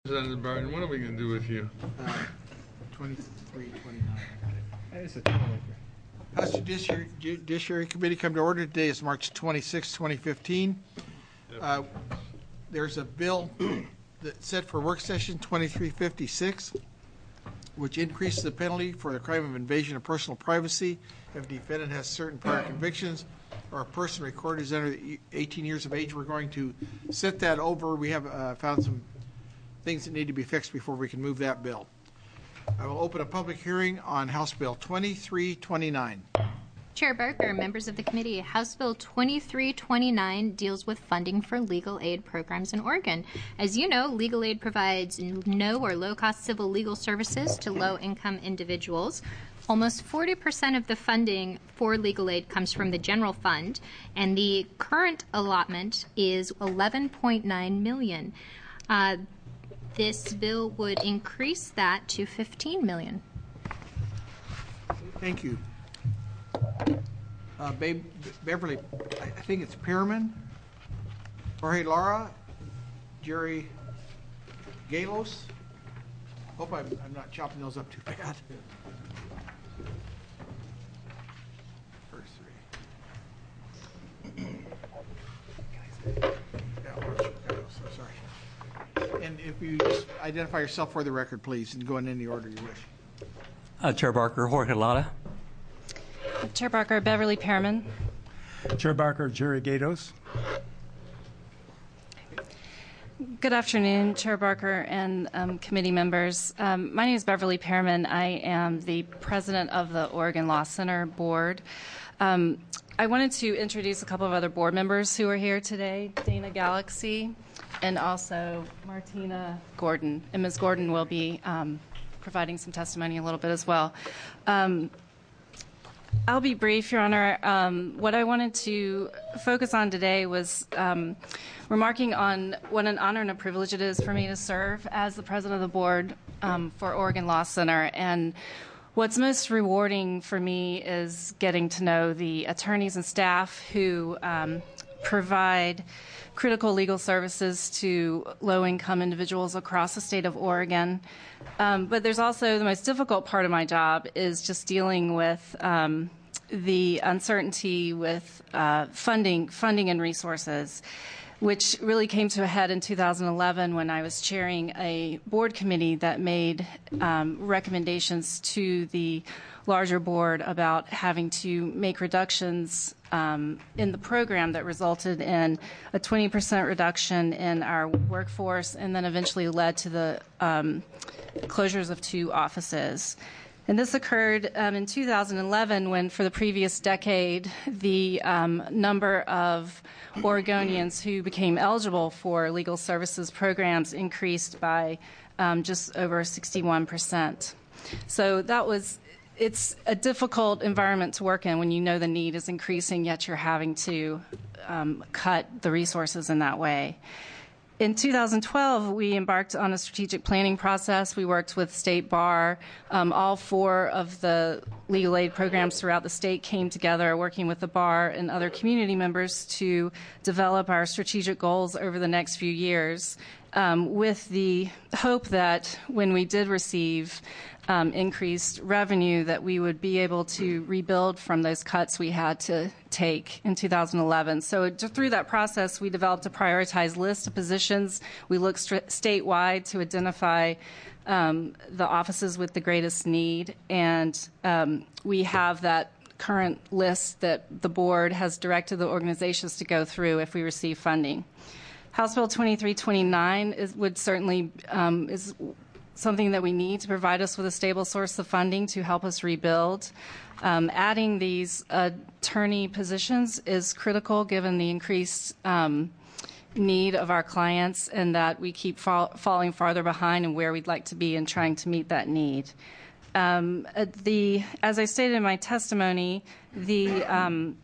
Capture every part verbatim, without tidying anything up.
Representative Barton, what are we going to do with you? Uh, twenty-three twenty-nine. It's a troublemaker. House Judiciary, Judiciary Committee come to order. Today is March twenty-sixth, twenty fifteen. Uh, there's a bill that's set for work session twenty-three fifty-six, which increases the penalty for the crime of invasion of personal privacy if the defendant has certain prior convictions or a person recorded is under eighteen years of age. We're going to set that over. We have uh, found some things that need to be fixed before we can move that bill. I will open a public hearing on House Bill twenty-three twenty-nine. Chair Barker, members of the committee, House Bill twenty-three twenty-nine deals with funding for legal aid programs in Oregon. As you know, legal aid provides no or low-cost civil legal services to low-income individuals. Almost forty percent of the funding for legal aid comes from the general fund, and the current allotment is eleven point nine million dollars. Uh, This bill would increase that to fifteen million dollars. Thank you. Uh, Be- Beverly, I I think it's Pearman, Jorge Lara, Jerry Galos. Hope I'm, I'm not chopping those up too bad. First three. Yeah, Lawrence Galos, so sorry. And if you just identify yourself for the record, please, and go in any order you wish. Uh, Chair Barker, Jorge Lara. Chair Barker, Beverly Pearman. Chair Barker, Jerry Gatos. Good afternoon, Chair Barker and um, committee members. Um, my name is Beverly Pearman. I am the president of the Oregon Law Center Board. Um, I wanted to introduce a couple of other board members who are here today, Dana Galaxy and also Martina Gordon. And Miz Gordon will be um, providing some testimony a little bit as well. Um, I'll be brief, Your Honor. Um, what I wanted to focus on today was um, remarking on what an honor and a privilege it is for me to serve as the president of the board um, for Oregon Law Center. And what's most rewarding for me is getting to know the attorneys and staff who um, provide critical legal services to low-income individuals across the state of Oregon. Um, but there's also the most difficult part of my job is just dealing with um, the uncertainty with uh, funding, funding and resources, which really came to a head in two thousand eleven when I was chairing a board committee that made um, recommendations to the larger board about having to make reductions um, in the program that resulted in a twenty percent reduction in our workforce and then eventually led to the um, closures of two offices. And this occurred um, in two thousand eleven when, for the previous decade, the um, number of Oregonians who became eligible for legal services programs increased by um, just over sixty-one percent. So that was, it's a difficult environment to work in when you know the need is increasing, yet you're having to um, cut the resources in that way. In two thousand twelve, we embarked on a strategic planning process. We worked with State Bar. Um, all four of the legal aid programs throughout the state came together, working with the Bar and other community members to develop our strategic goals over the next few years, um, with the hope that when we did receive Um, increased revenue, that we would be able to rebuild from those cuts we had to take in two thousand eleven. So through that process, we developed a prioritized list of positions. We looked st- statewide to identify um, the offices with the greatest need, and um, we have that current list that the board has directed the organizations to go through if we receive funding. House Bill twenty-three twenty-nine is, would certainly um, is something that we need to provide us with a stable source of funding to help us rebuild. Um, adding these attorney positions is critical given the increased um, need of our clients and that we keep fall, falling farther behind in where we'd like to be in trying to meet that need. Um, the, as I stated in my testimony, the um,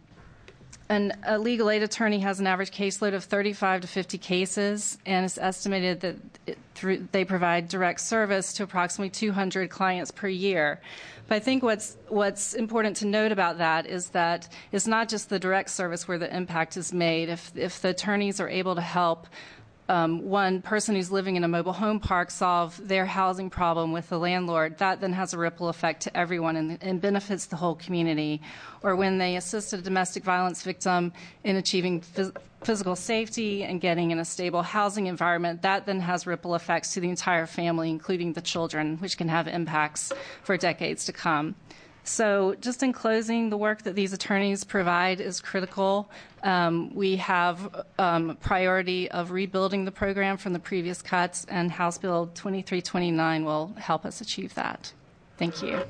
An, a legal aid attorney has an average caseload of thirty-five to fifty cases, and it's estimated that it, through, they provide direct service to approximately two hundred clients per year. But I think what's what's important to note about that is that it's not just the direct service where the impact is made. If if the attorneys are able to help um, one person who's living in a mobile home park solve their housing problem with the landlord, that then has a ripple effect to everyone and, and benefits the whole community. Or when they assist a domestic violence victim in achieving phys- physical safety and getting in a stable housing environment, that then has ripple effects to the entire family, including the children, which can have impacts for decades to come. So just in closing, the work that these attorneys provide is critical. Um, we have um, priority of rebuilding the program from the previous cuts, and House Bill twenty-three twenty-nine will help us achieve that. Thank you.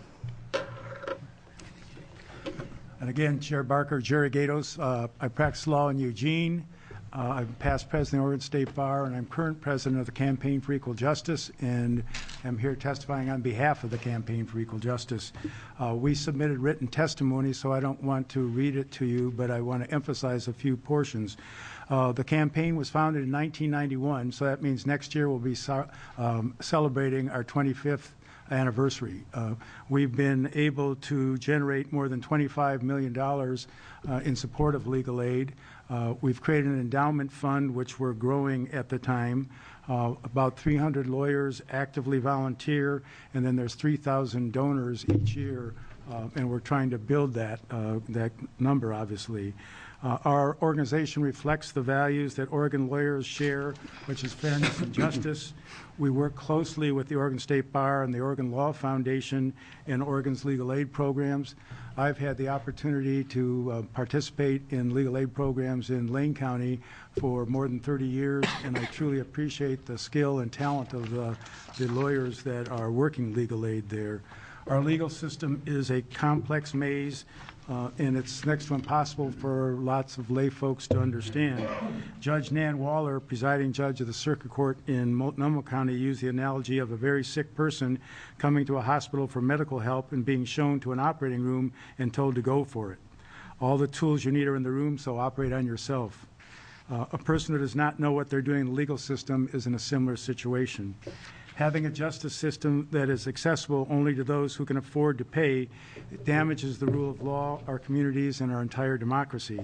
And again, Chair Barker, Jerry Gatos. Uh, I practice law in Eugene. Uh, I'm past president of the Oregon State Bar, and I'm current president of the Campaign for Equal Justice, and I'm here testifying on behalf of the Campaign for Equal Justice. Uh, we submitted written testimony, so I don't want to read it to you, but I want to emphasize a few portions. Uh, the campaign was founded in nineteen ninety-one, so that means next year we'll be so, um, celebrating our twenty-fifth anniversary. Uh, we've been able to generate more than twenty-five million dollars uh, in support of legal aid. Uh, we've created an endowment fund, which we're growing at the time. Uh, about three hundred lawyers actively volunteer, and then there's three thousand donors each year, uh, and we're trying to build that, uh, that number, obviously. Uh, our organization reflects the values that Oregon lawyers share, which is fairness and justice. We work closely with the Oregon State Bar and the Oregon Law Foundation and Oregon's legal aid programs. I've had the opportunity to uh, participate in legal aid programs in Lane County for more than thirty years, and I truly appreciate the skill and talent of the, the lawyers that are working legal aid there. Our legal system is a complex maze, uh, and it's next to impossible for lots of lay folks to understand. Judge Nan Waller, presiding judge of the Circuit Court in Multnomah County, used the analogy of a very sick person coming to a hospital for medical help and being shown to an operating room and told to go for it. All the tools you need are in the room, so operate on yourself. Uh, a person who does not know what they're doing in the legal system is in a similar situation. Having a justice system that is accessible only to those who can afford to pay damages the rule of law, our communities, and our entire democracy.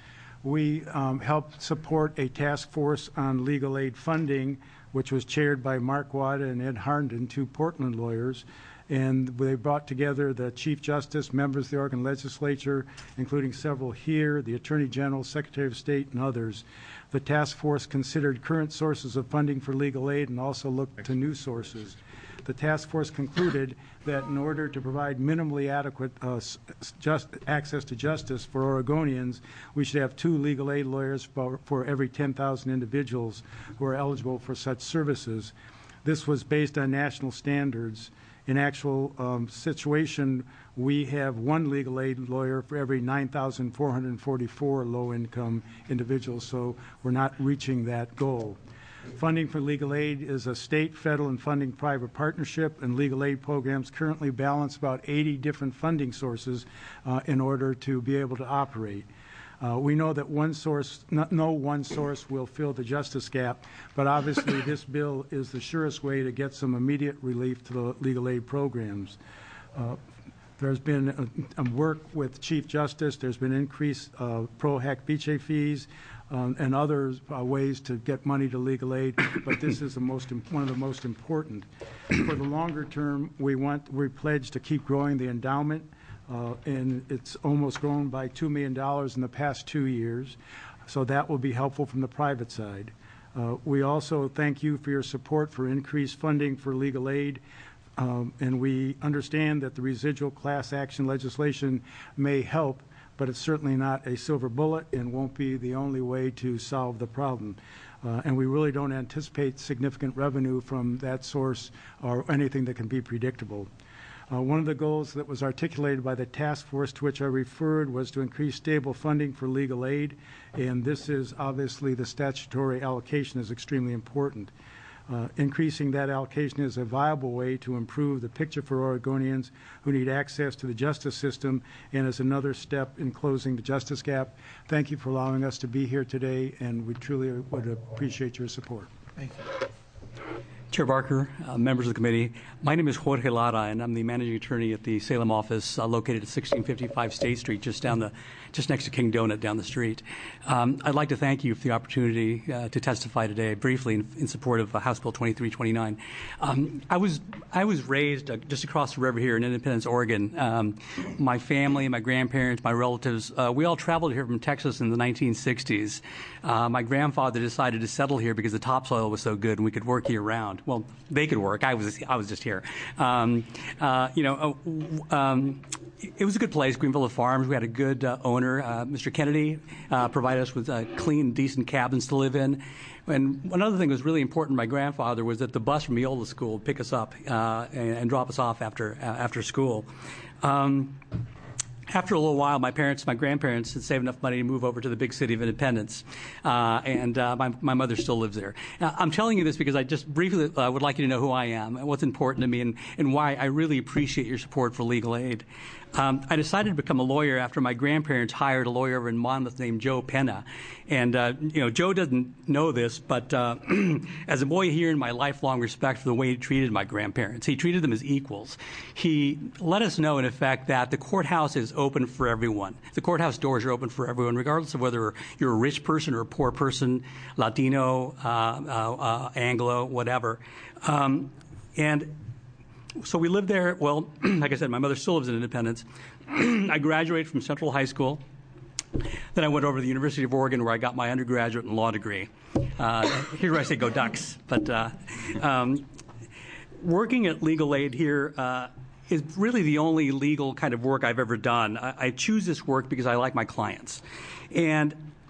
We um, helped support a task force on legal aid funding, which was chaired by Mark Wada and Ed Harnden, two Portland lawyers, and they brought together the Chief Justice, members of the Oregon Legislature, including several here, the Attorney General, Secretary of State, and others. The task force considered current sources of funding for legal aid and also looked to new sources. The task force concluded that in order to provide minimally adequate uh, just access to justice for Oregonians, we should have two legal aid lawyers for, for every ten thousand individuals who are eligible for such services. This was based on national standards. In actual um, situation, we have one legal aid lawyer for every nine thousand four hundred forty-four low-income individuals, so we're not reaching that goal. Funding for legal aid is a state, federal, and funding private partnership, and legal aid programs currently balance about eighty different funding sources uh, in order to be able to operate. Uh, we know that one source, not, no one source will fill the justice gap, but obviously this bill is the surest way to get some immediate relief to the legal aid programs. Uh, there's been a, a work with Chief Justice. There's been increased uh, pro hac vice fees um, and other uh, ways to get money to legal aid, but this is the most one of the most important. For the longer term, we want we pledge to keep growing the endowment. Uh, and it's almost grown by two million dollars in the past two years, so that will be helpful from the private side. Uh, we also thank you for your support for increased funding for legal aid, um, and we understand that the residual class action legislation may help, but it's certainly not a silver bullet and won't be the only way to solve the problem. Uh, and we really don't anticipate significant revenue from that source or anything that can be predictable. Uh, one of the goals that was articulated by the task force to which I referred was to increase stable funding for legal aid, and this is obviously the statutory allocation is extremely important. Uh, increasing that allocation is a viable way to improve the picture for Oregonians who need access to the justice system and is another step in closing the justice gap. Thank you for allowing us to be here today, and we truly would appreciate your support. Thank you. Chair Barker, uh, members of the committee, my name is Jorge Lara, and I'm the managing attorney at the Salem office uh, located at sixteen fifty-five State Street, just down the, just next to King Donut down the street. Um, I'd like to thank you for the opportunity uh, to testify today briefly in, in support of uh, House Bill twenty-three twenty-nine. Um, I was I was raised uh, just across the river here in Independence, Oregon. Um, my family, my grandparents, my relatives, uh, we all traveled here from Texas in the nineteen sixties. Uh, my grandfather decided to settle here because the topsoil was so good and we could work year round. Well, they could work. I was I was just here. Um, uh, you know, uh, um, it was a good place, Greenville Farms. We had a good uh, owner, uh, Mister Kennedy, uh, provided us with uh, clean, decent cabins to live in. And another thing that was really important to my grandfather was that the bus from Eola School would pick us up uh, and, and drop us off after uh, after school. Um, After a little while, my parents, my grandparents had saved enough money to move over to the big city of Independence, uh, and uh, my, my mother still lives there. Now, I'm telling you this because I just briefly uh, would like you to know who I am, and what's important to me, and, and why I really appreciate your support for legal aid. Um, I decided to become a lawyer after my grandparents hired a lawyer over in Monmouth named Joe Penna. And, uh, you know, Joe doesn't know this, but uh, as a boy here in my lifelong respect for the way he treated my grandparents, he treated them as equals. He let us know, in effect, that the courthouse is open for everyone. The courthouse doors are open for everyone, regardless of whether you're a rich person or a poor person, Latino, uh, uh, uh, Anglo, whatever. Um, and So we lived there. Well, like I said, my mother still lives in Independence. I graduated from Central High School. Then I went over to the University of Oregon, where I got my undergraduate and law degree. Uh, here's where I say go Ducks. But uh, um, working at Legal Aid here uh, is really the only legal kind of work I've ever done. I, I choose this work because I like my clients. And,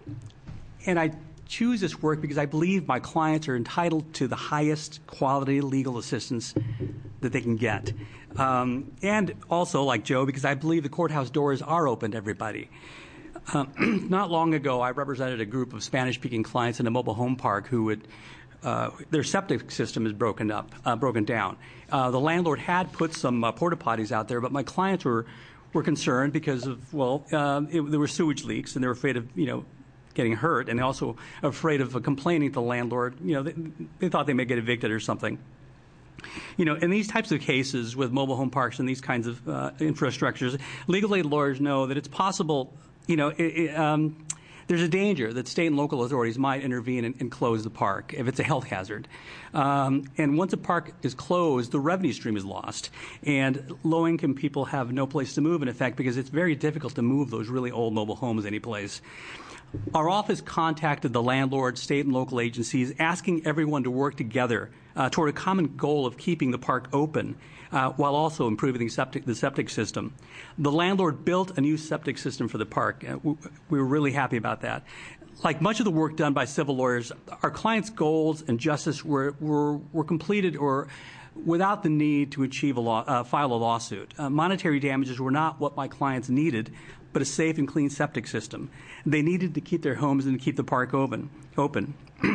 and I choose this work because I believe my clients are entitled to the highest quality legal assistance that they can get. Um, and also, like Joe, because I believe the courthouse doors are open to everybody. Uh, not long ago, I represented a group of Spanish-speaking clients in a mobile home park who would, uh, their septic system is broken up, uh, broken down. Uh, the landlord had put some uh, porta potties out there, but my clients were were concerned because of, well, uh, it, there were sewage leaks, and they were afraid of, you know, getting hurt, and they also afraid of uh, complaining to the landlord. You know, they, they thought they may get evicted or something. You know, in these types of cases with mobile home parks and these kinds of uh, infrastructures, legal aid lawyers know that it's possible, you know, it, it, um, there's a danger that state and local authorities might intervene and, and close the park if it's a health hazard. Um, and once a park is closed, the revenue stream is lost. And low-income people have no place to move, in effect, because it's very difficult to move those really old mobile homes anyplace. Our office contacted the landlord, state and local agencies, asking everyone to work together uh, toward a common goal of keeping the park open uh, while also improving the septic, the septic system. The landlord built a new septic system for the park. Uh, we, we were really happy about that. Like much of the work done by civil lawyers, our clients' goals and justice were, were, were completed or without the need to achieve a law, uh, file a lawsuit. Uh, monetary damages were not what my clients needed, but a safe and clean septic system. They needed to keep their homes and keep the park open. open.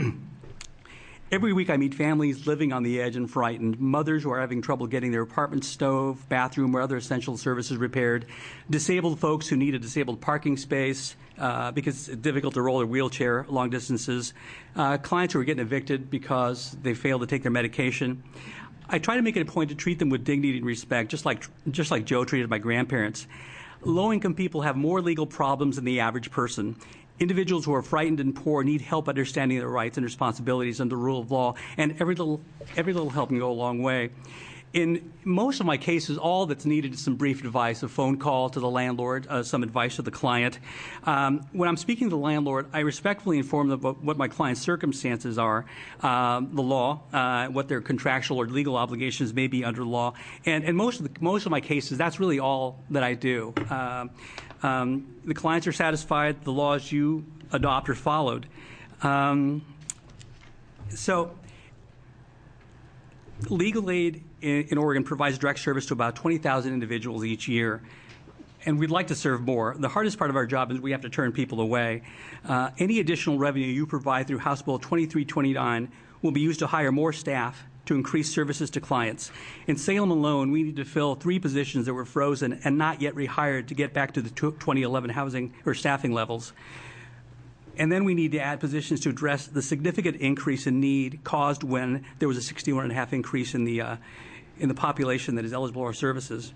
Every week I meet families living on the edge and frightened, mothers who are having trouble getting their apartment stove, bathroom, or other essential services repaired, disabled folks who need a disabled parking space uh, because it's difficult to roll their wheelchair long distances, uh, clients who are getting evicted because they failed to take their medication. I try to make it a point to treat them with dignity and respect, just like, just like Joe treated my grandparents. Low-income people have more legal problems than the average person. Individuals who are frightened and poor need help understanding their rights and responsibilities under the rule of law, and every little, every little help can go a long way. In most of my cases, all that's needed is some brief advice, a phone call to the landlord, uh, some advice to the client. Um, when I'm speaking to the landlord, I respectfully inform them about what my client's circumstances are, um, the law, uh, what their contractual or legal obligations may be under the law, and, and most of the, most of my cases, that's really all that I do. Um, um, the clients are satisfied, the laws you adopt are followed. Um, so. Legal aid in, in Oregon provides direct service to about twenty thousand individuals each year, and we'd like to serve more. The hardest part of our job is we have to turn people away. Uh, any additional revenue you provide through House Bill twenty-three twenty-nine will be used to hire more staff to increase services to clients. In Salem alone, we need to fill three positions that were frozen and not yet rehired to get back to the twenty eleven housing or staffing levels. And then we need to add positions to address the significant increase in need caused when there was a sixty-one and a half increase in the, uh, in the population that is eligible for our services.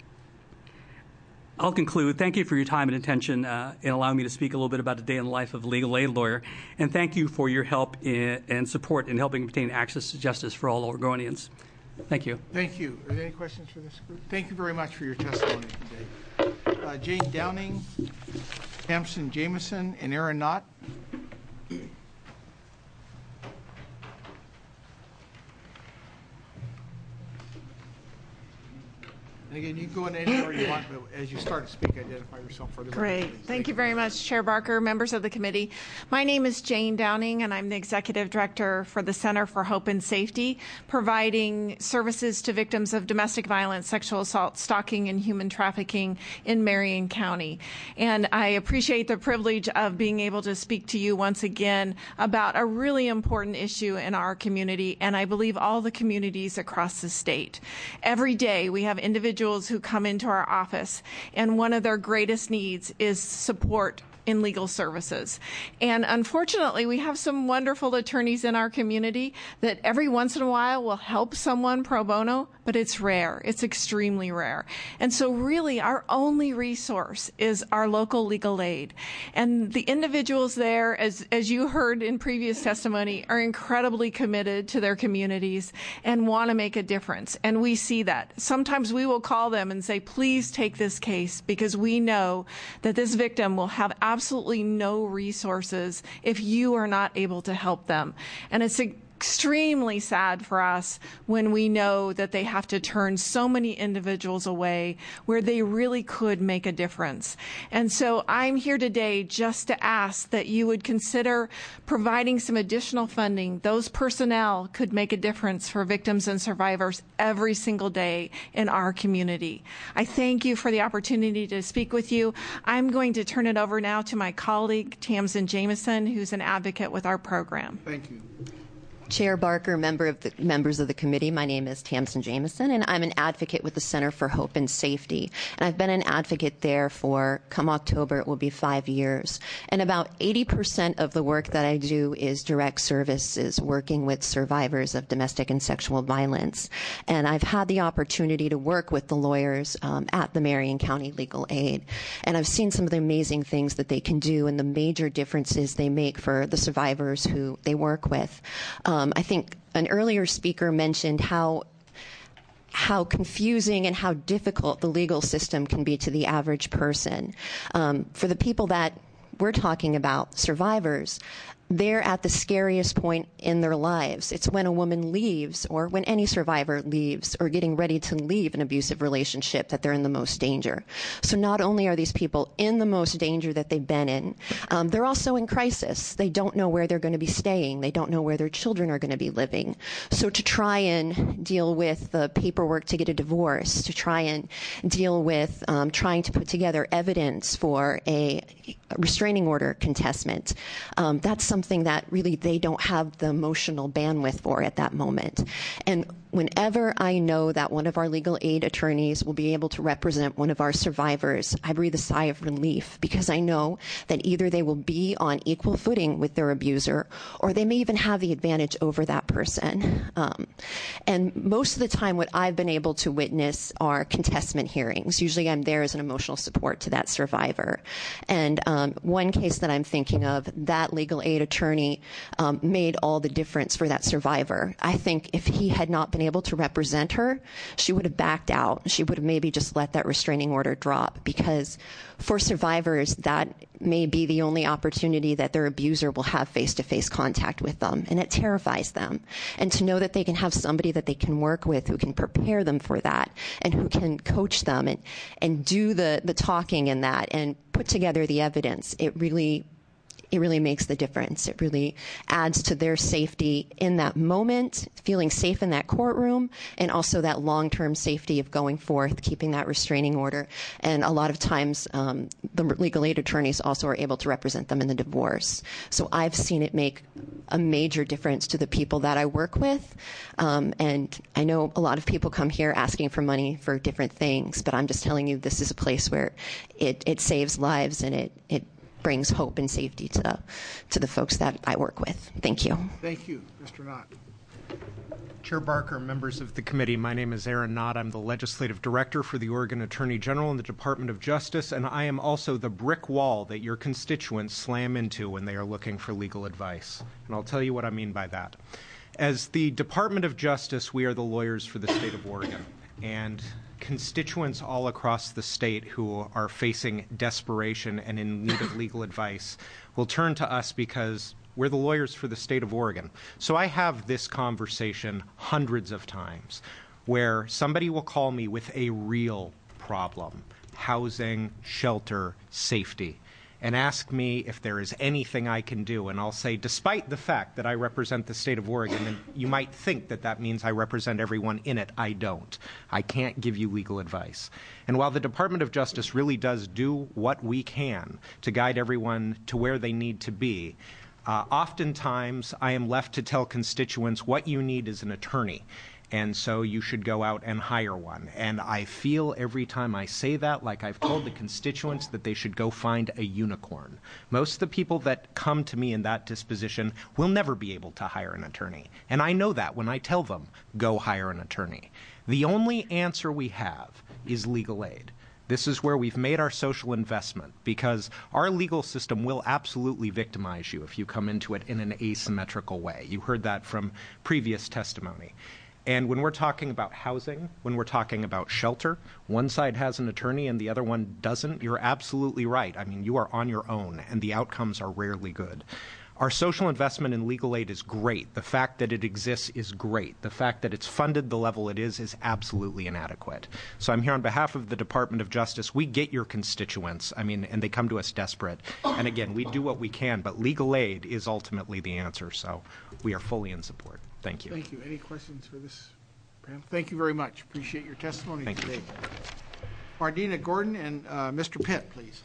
I'll conclude. Thank you for your time and attention uh, in allowing me to speak a little bit about the day in the life of a legal aid lawyer. And thank you for your help in, and support in helping obtain access to justice for all Oregonians. Thank you. Thank you. Are there any questions for this group? Thank you very much for your testimony today. Uh, Jane Downing, Tamsen Jameson, and Aaron Knott. And again, you can go in any order you want, but as you start to speak, identify yourself for the record. Great. Thank, Thank you very much, Chair Barker, members of the committee. My name is Jane Downing, and I'm the Executive Director for the Center for Hope and Safety, providing services to victims of domestic violence, sexual assault, stalking, and human trafficking in Marion County. And I appreciate the privilege of being able to speak to you once again about a really important issue in our community, and I believe all the communities across the state. Every day, we have individuals who come into our office, and one of their greatest needs is support in legal services. And unfortunately, we have some wonderful attorneys in our community that every once in a while will help someone pro bono, but it's rare. It's extremely rare. And so really our only resource is our local legal aid. And the individuals there, as, as you heard in previous testimony, are incredibly committed to their communities and want to make a difference. And we see that. Sometimes we will call them and say, please take this case, because we know that this victim will have absolutely no resources if you are not able to help them. And it's extremely sad for us when we know that they have to turn so many individuals away where they really could make a difference. And so I'm here today just to ask that you would consider providing some additional funding. Those personnel could make a difference for victims and survivors every single day in our community. I thank you for the opportunity to speak with you. I'm going to turn it over now to my colleague, Tamsen Jameson, who's an advocate with our program. Thank you. Chair Barker, member of the, members of the committee, my name is Tamsen Jameson, and I'm an advocate with the Center for Hope and Safety. And I've been an advocate there for, come October, it will be five years. And about eighty percent of the work that I do is direct services, working with survivors of domestic and sexual violence. And I've had the opportunity to work with the lawyers um, at the Marion County Legal Aid. And I've seen some of the amazing things that they can do and the major differences they make for the survivors who they work with. Um, Um, I think an earlier speaker mentioned how how confusing and how difficult the legal system can be to the average person. Um, for the people that we're talking about, survivors, they're at the scariest point in their lives. It's when a woman leaves, or when any survivor leaves, or getting ready to leave an abusive relationship, that they're in the most danger. So not only are these people in the most danger that they've been in, um, they're also in crisis. They don't know where they're going to be staying. They don't know where their children are going to be living. So to try and deal with the paperwork to get a divorce, to try and deal with um, trying to put together evidence for a restraining order contestment, um, that's something that really they don't have the emotional bandwidth for at that moment. And whenever I know that one of our legal aid attorneys will be able to represent one of our survivors, I breathe a sigh of relief, because I know that either they will be on equal footing with their abuser, or they may even have the advantage over that person. Um, and most of the time what I've been able to witness are contestment hearings. Usually I'm there as an emotional support to that survivor. And um, one case that I'm thinking of, that legal aid attorney um, made all the difference for that survivor. I think if he had not been able to represent her, she would have backed out. She would have maybe just let that restraining order drop, because for survivors, that may be the only opportunity that their abuser will have face-to-face contact with them, and it terrifies them. And to know that they can have somebody that they can work with who can prepare them for that, and who can coach them and, and do the, the talking in that and put together the evidence, it really It really makes the difference. It really adds to their safety in that moment, feeling safe in that courtroom, and also that long-term safety of going forth, keeping that restraining order. And a lot of times, um, the legal aid attorneys also are able to represent them in the divorce. So I've seen it make a major difference to the people that I work with. Um, and I know a lot of people come here asking for money for different things, but I'm just telling you, this is a place where it, it saves lives, and it, it brings hope and safety to, to the folks that I work with. Thank you. Thank you. Mister Knott. Chair Barker, members of the committee, my name is Aaron Knott. I'm the Legislative Director for the Oregon Attorney General in the Department of Justice, and I am also the brick wall that your constituents slam into when they are looking for legal advice. And I'll tell you what I mean by that. As the Department of Justice, we are the lawyers for the state of Oregon, and constituents all across the state who are facing desperation and in need of legal advice will turn to us because we're the lawyers for the state of Oregon. So I have this conversation hundreds of times where somebody will call me with a real problem, housing, shelter, safety, and ask me if there is anything I can do. And I'll say, despite the fact that I represent the state of Oregon, and you might think that that means I represent everyone in it, I don't. I can't give you legal advice. And while the Department of Justice really does do what we can to guide everyone to where they need to be, Uh, oftentimes, I am left to tell constituents what you need is an attorney, and so you should go out and hire one. And I feel every time I say that like I've told the constituents that they should go find a unicorn. Most of the people that come to me in that disposition will never be able to hire an attorney, and I know that when I tell them, go hire an attorney. The only answer we have is legal aid. This is where we've made our social investment, because our legal system will absolutely victimize you if you come into it in an asymmetrical way. You heard that from previous testimony. And when we're talking about housing, when we're talking about shelter, one side has an attorney and the other one doesn't, you're absolutely right. I mean, you are on your own, and the outcomes are rarely good. Our social investment in legal aid is great. The fact that it exists is great. The fact that it's funded the level it is is absolutely inadequate. So I'm here on behalf of the Department of Justice. We get your constituents, I mean, and they come to us desperate. And again, we do what we can, but legal aid is ultimately the answer. So we are fully in support. Thank you. Thank you. Any questions for this panel? Thank you very much. Appreciate your testimony Thank today. you. Mardina Gordon and uh, Mister Pitt, please.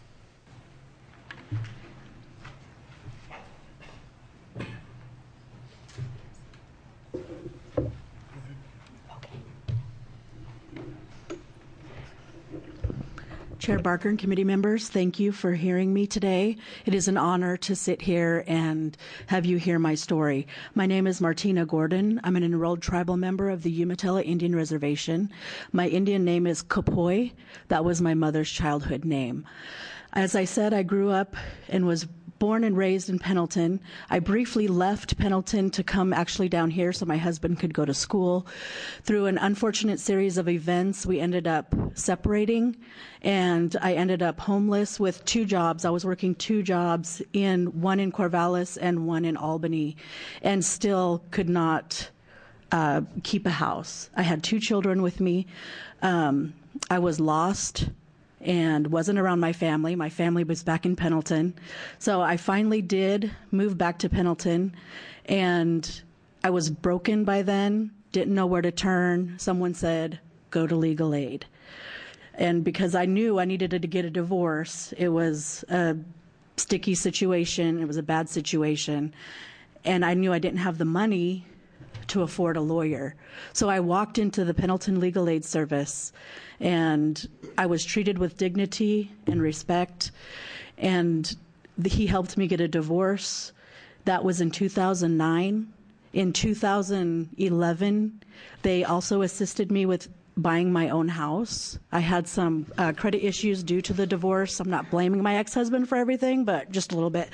Chair Barker and committee members, thank you for hearing me today. It is an honor to sit here and have you hear my story. My name is Martina Gordon. I'm an enrolled tribal member of the Umatilla Indian Reservation. My Indian name is Kapoy. That was my mother's childhood name. As I said, I grew up and was born and raised in Pendleton. I briefly left Pendleton to come actually down here so my husband could go to school. Through an unfortunate series of events, we ended up separating, and I ended up homeless with two jobs. I was working two jobs, in one in Corvallis and one in Albany, and still could not uh, keep a house. I had two children with me. Um, I was lost and wasn't around my family. My family was back in Pendleton. So I finally did move back to Pendleton, and I was broken by then, didn't know where to turn. Someone said, go to legal aid. And because I knew I needed to get a divorce, it was a sticky situation, it was a bad situation, and I knew I didn't have the money to afford a lawyer. So I walked into the Pendleton Legal Aid Service, and I was treated with dignity and respect, and he helped me get a divorce. That was in two thousand nine. In two thousand eleven, they also assisted me with buying my own house. I had some uh, credit issues due to the divorce. I'm not blaming my ex-husband for everything, but just a little bit.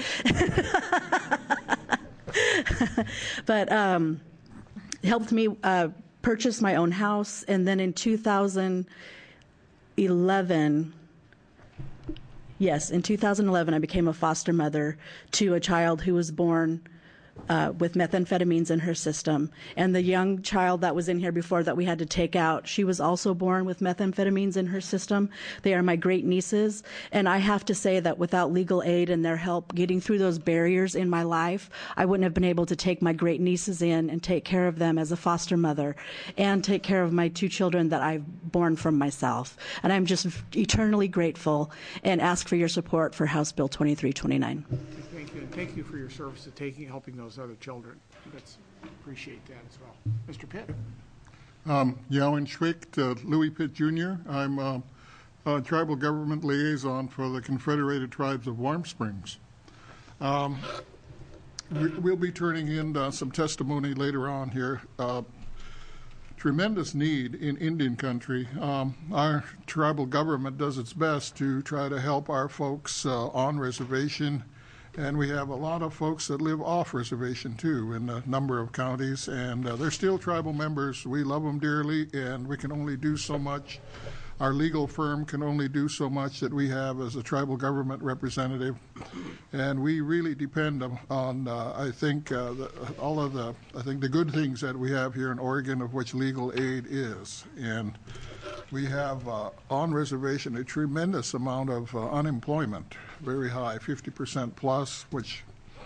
But um, helped me uh, purchase my own house, and then in two thousand eleven, yes, in two thousand eleven, I became a foster mother to a child who was born uh, with methamphetamines in her system. And the young child that was in here before that we had to take out, she was also born with methamphetamines in her system. They are my great nieces. And I have to say that without legal aid and their help getting through those barriers in my life, I wouldn't have been able to take my great nieces in and take care of them as a foster mother and take care of my two children that I've born from myself. And I'm just eternally grateful and ask for your support for House Bill twenty-three twenty-nine. Thank you, and thank you for your service to taking, helping those other children. That's, appreciate that as well. Mister Pitt? Um, Yowen Schwick, uh, Louis Pitt Junior I'm uh, uh, Tribal Government Liaison for the Confederated Tribes of Warm Springs. Um, we, we'll be turning in uh, some testimony later on here. Uh, tremendous need in Indian country. Um, our tribal government does its best to try to help our folks uh, on reservation, and we have a lot of folks that live off reservation too in a number of counties, and uh, they're still tribal members. We love them dearly, and we can only do so much. Our legal firm can only do so much that we have as a tribal government representative, and we really depend on, uh, I think, uh, the, all of the, I think, the good things that we have here in Oregon, of which legal aid is. And we have uh, on reservation a tremendous amount of uh, unemployment, very high, fifty percent plus, which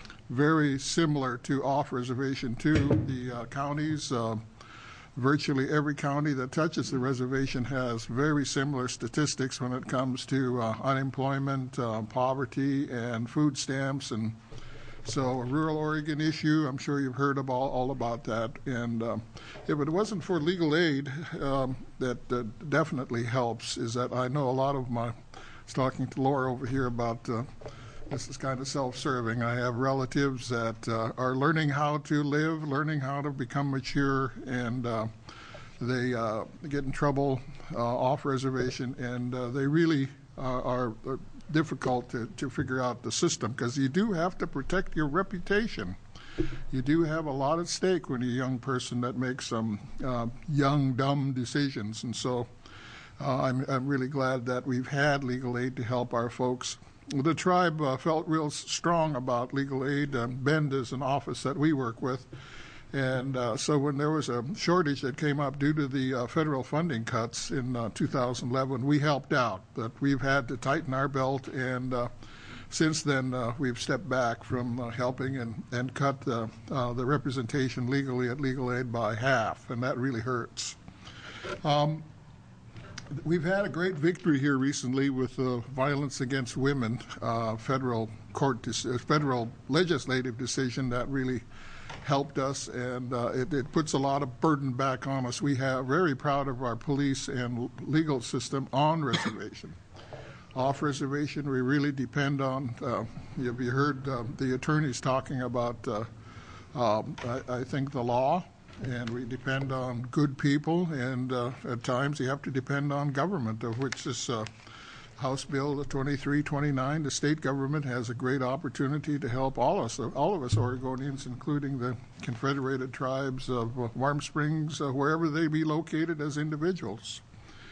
very similar to off reservation too. The uh, counties. Uh, Virtually every county that touches the reservation has very similar statistics when it comes to uh, unemployment, uh, poverty, and food stamps. And so a rural Oregon issue, I'm sure you've heard about, all about that. And um, if it wasn't for legal aid, um, that uh, definitely helps, is that I know a lot of my, I was talking to Laura over here about uh, this is kind of self-serving. I have relatives that uh, are learning how to live, learning how to become mature, and uh, they uh, get in trouble uh, off reservation, and uh, they really uh, are, are difficult to, to figure out the system, because you do have to protect your reputation. You do have a lot at stake when you're a young person that makes some uh, young, dumb decisions, and so uh, I'm, I'm really glad that we've had legal aid to help our folks. The tribe uh, felt real strong about legal aid. Um, Bend is an office that we work with. And uh, so when there was a shortage that came up due to the uh, federal funding cuts in uh, two thousand eleven, we helped out. But we've had to tighten our belt, and uh, since then uh, we've stepped back from uh, helping and, and cut the, uh, the representation legally at legal aid by half, and that really hurts. Um, We've had a great victory here recently with uh, violence against women, uh, federal court, de- federal legislative decision that really helped us, and uh, it, it puts a lot of burden back on us. We have very proud of our police and legal system on reservation. Off reservation, we really depend on. Uh, have you heard uh, the attorneys talking about? Uh, um, I, I think the law. And we depend on good people, and uh, at times you have to depend on government, of which this uh, House Bill twenty-three twenty-nine, the state government has a great opportunity to help all us, all of us Oregonians, including the Confederated Tribes of uh, Warm Springs, uh, wherever they be located as individuals.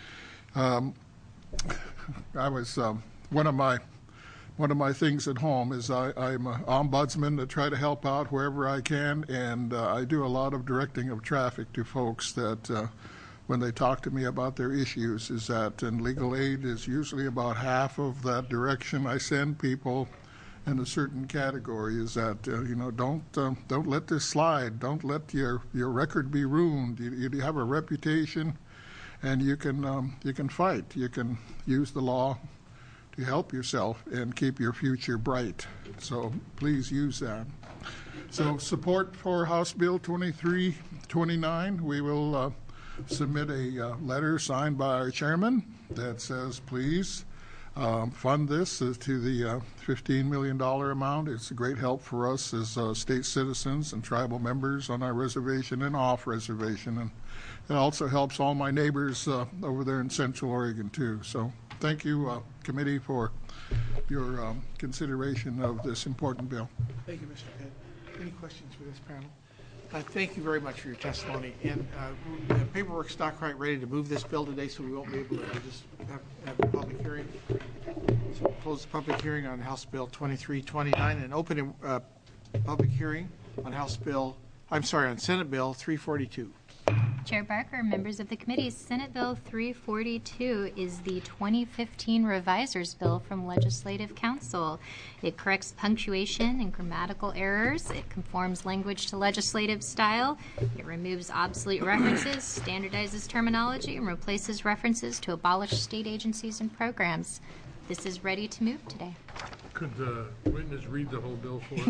Um, I was um, one of my One of my things at home is I, I'm an ombudsman to try to help out wherever I can, and uh, I do a lot of directing of traffic to folks that uh, when they talk to me about their issues, is that, and legal aid is usually about half of that direction. I send people in a certain category, is that, uh, you know, don't um, don't let this slide. Don't let your, your record be ruined. You, you have a reputation, and you can um, you can fight. You can use the law to help yourself and keep your future bright. So please use that. So support for House Bill twenty-three twenty-nine. We will uh, submit a uh, letter signed by our chairman that says, please um, fund this uh, to the uh, fifteen million dollars amount. It's a great help for us as uh, state citizens and tribal members on our reservation and off reservation. And it also helps all my neighbors uh, over there in Central Oregon too. So thank you, uh, committee, for your um, consideration of this important bill. Thank you, Mister Pitt. Any questions for this panel? Uh, thank you very much for your testimony. And uh, the paperwork's not quite ready to move this bill today, so we won't be able to just have, have a public hearing. So we'll close the public hearing on House Bill twenty-three twenty-nine and open a uh, public hearing on House Bill, I'm sorry, on Senate Bill three forty-two. Chair Barker, members of the committee, Senate Bill three forty-two is the twenty fifteen Revisers Bill from Legislative Council. It corrects punctuation and grammatical errors. It conforms language to legislative style. It removes obsolete references, standardizes terminology, and replaces references to abolished state agencies and programs. This is ready to move today. Could the witness read the whole bill for us?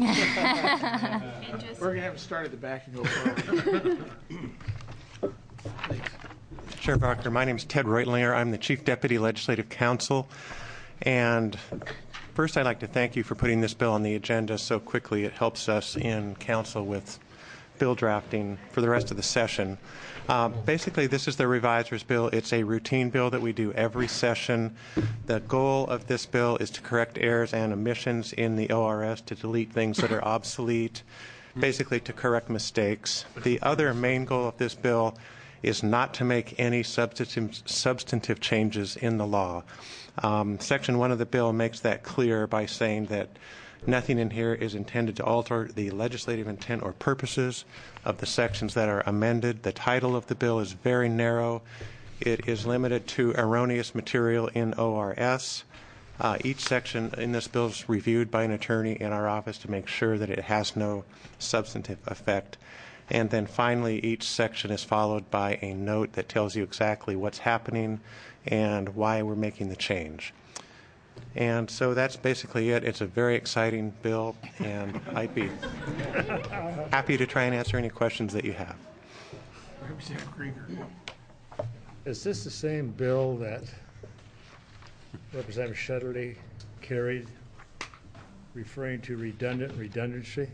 We're going to have to start at the back and go forward. Thanks. Chair Barker, my name is Ted Reutlinger. I'm the Chief Deputy Legislative Counsel. And first, I'd like to thank you for putting this bill on the agenda so quickly. It helps us in council with bill drafting for the rest of the session. Uh, basically, this is the reviser's bill. It's a routine bill that we do every session. The goal of this bill is to correct errors and omissions in the O R S, to delete things that are obsolete, basically to correct mistakes. The other main goal of this bill is not to make any substantive, substantive changes in the law. Um, Section one of the bill makes that clear by saying that nothing in here is intended to alter the legislative intent or purposes of the sections that are amended. The title of the bill is very narrow. It is limited to erroneous material in O R S. Uh, each section in this bill is reviewed by an attorney in our office to make sure that it has no substantive effect. And then finally, each section is followed by a note that tells you exactly what's happening and why we're making the change. And so that's basically it. It's a very exciting bill, and I'd be happy to try and answer any questions that you have. Representative Krieger. Is this the same bill that Representative Shetterly carried, referring to redundant redundancy?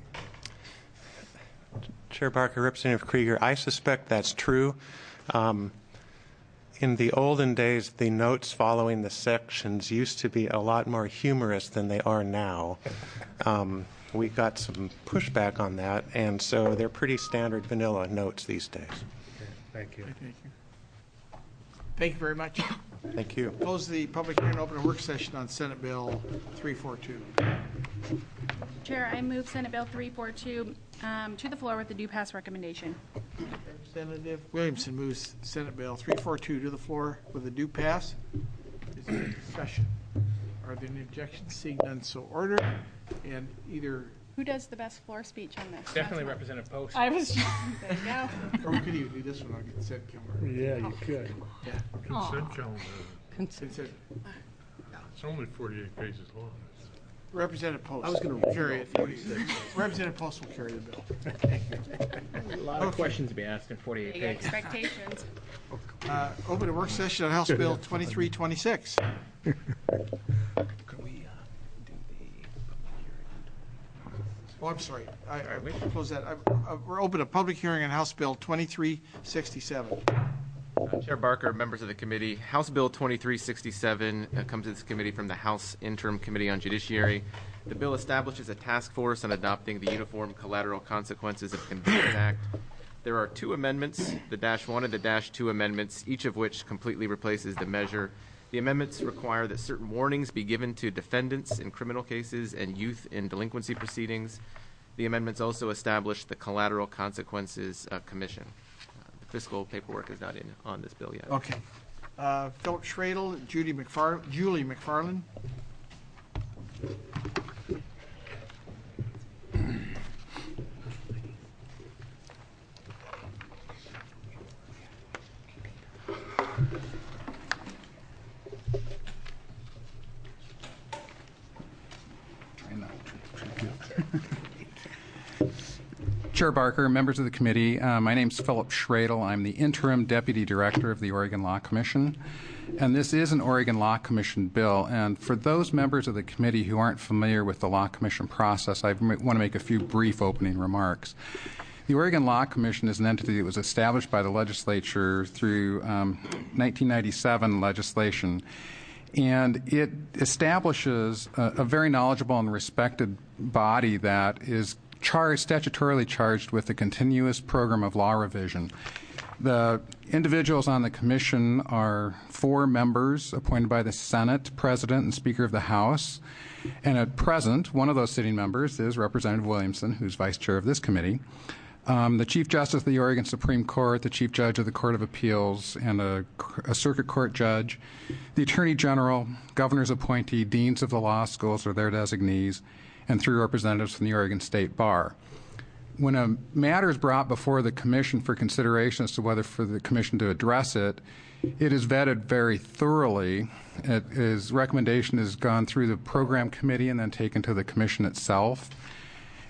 Chair Barker, Representative Krieger, I suspect that's true. Um, in the olden days, the notes following the sections used to be a lot more humorous than they are now. Um, we got some pushback on that, and so they're pretty standard vanilla notes these days. Okay, thank you. Thank you. Thank you very much. Thank you. Close the public hearing, open a work session on Senate Bill three forty-two. Chair, I move Senate Bill three forty-two um, to the floor with the due pass recommendation. Representative Williamson moves Senate Bill three forty-two to the floor with a due pass. Is there any discussion? Are there any objections? Seeing none, so ordered. And either... Who does the best floor speech on this? Definitely Representative Post. I was. There you go. Or we could even do this one on consent calendar. Yeah, you could. Yeah. Consent calendar. Consent. It's only forty-eight pages long. Representative Post. I was going to carry it. Representative Post will carry the bill. A lot of questions to be asked in forty-eight Big pages. expectations. Uh, open a work session on House Bill twenty-three twenty-six. Oh, I'm sorry. I, I close that. I, I, we're open a public hearing on House Bill twenty-three sixty-seven. Uh, Chair Barker, members of the committee, House Bill twenty-three sixty-seven uh, comes to this committee from the House Interim Committee on Judiciary. The bill establishes a task force on adopting the Uniform Collateral Consequences of Conviction Act. There are two amendments, the dash one and the dash two amendments, each of which completely replaces the measure. The amendments require that certain warnings be given to defendants in criminal cases and youth in delinquency proceedings. The amendments also establish the Collateral Consequences uh, Commission. Uh, the fiscal paperwork is not in on this bill yet. Okay. Uh, Philip Schradel, Judy McFar- Julie McFarland. Chair Barker, members of the committee, uh, my name is Philip Schradel. I'm the interim deputy director of the Oregon Law Commission, and this is an Oregon Law Commission bill. And for those members of the committee who aren't familiar with the Law Commission process, I want to make a few brief opening remarks. The Oregon Law Commission is an entity that was established by the legislature through um, nineteen ninety-seven legislation, and it establishes a, a very knowledgeable and respected body that is charged, statutorily charged with a continuous program of law revision. The individuals on the commission are four members appointed by the Senate, President, and Speaker of the House. And at present, one of those sitting members is Representative Williamson, who's Vice Chair of this committee. Um, the Chief Justice of the Oregon Supreme Court, the Chief Judge of the Court of Appeals, and a, a Circuit Court Judge, the Attorney General, Governor's appointee, Deans of the law schools or their designees, and three representatives from the Oregon State Bar. When a matter is brought before the Commission for consideration as to whether for the Commission to address it, it is vetted very thoroughly. It is, recommendation has gone through the program committee and then taken to the Commission itself.